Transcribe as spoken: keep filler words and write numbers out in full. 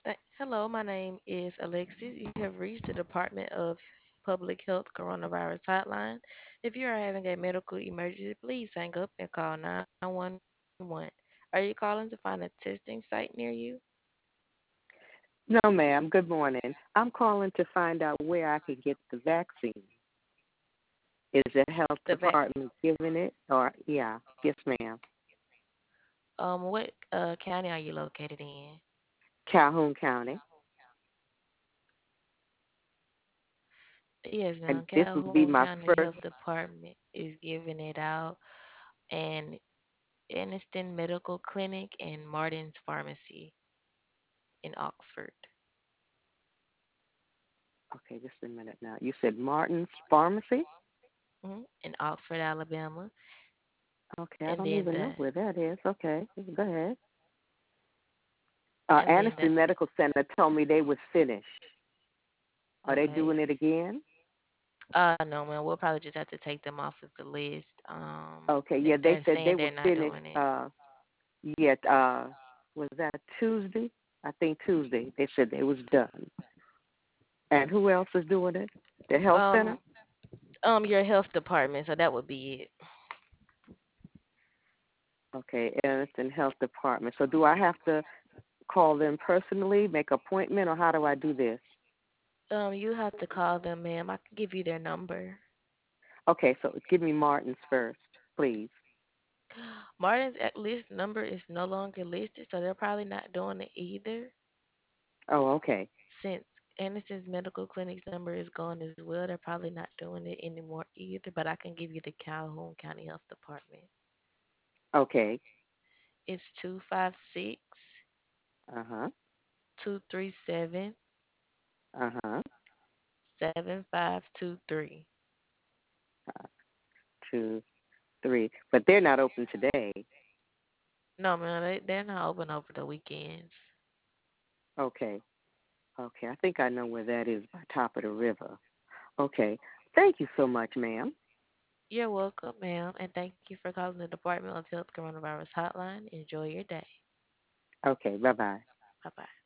Uh, Hello, my name is Alexis. You have reached the Department of Public Health Coronavirus Hotline. If you are having a medical emergency, please hang up and call nine one one. Are you calling to find a testing site near you? No, ma'am. Good morning. I'm calling to find out where I can get the vaccine. Is the health The vac- department giving it? Or, yeah, yes, ma'am. um, what uh, county are you located in? Calhoun County. Yes, And ma'am. this would be Calhoun my County first. Health Department is giving it out, and Anniston Medical Clinic and Martin's Pharmacy in Oxford. Okay, just a minute now. You said Martin's Pharmacy? hmm In Oxford, Alabama, Okay, I and don't then even the know where that is. Okay, go ahead. Uh, and then the Anniston Medical Center told me they was finished. Are they okay. doing it again? Uh, no, man. We'll probably just have to take them off of the list. Um, Okay, if yeah, they they're said saying they were they're not finished. doing it. Uh, yet, uh, was that Tuesday? I think Tuesday. They said they was done. And who else is doing it? The health center? Um, um, your health department. So that would be it. Okay, Anniston Health Department. So do I have to call them personally, make appointment, or how do I do this? Um, you have to call them, ma'am. I can give you their number. Okay, so give me Martin's first, please. Martin's at list number is no longer listed, so they're probably not doing it either. Oh, okay. Since Anderson's Medical Clinic's number is gone as well, they're probably not doing it anymore either. But I can give you the Calhoun County Health Department. Okay. It's two five six Uh-huh. two three seven Uh-huh. seven five two three. Uh, two, three. But they're not open today. No, man, they they're not open over the weekends. Okay. Okay. I think I know where that is by top of the river. Okay. Thank you so much, ma'am. You're welcome, ma'am, and thank you for calling the Department of Health Coronavirus Hotline. Enjoy your day. Okay. Bye-bye. Bye bye.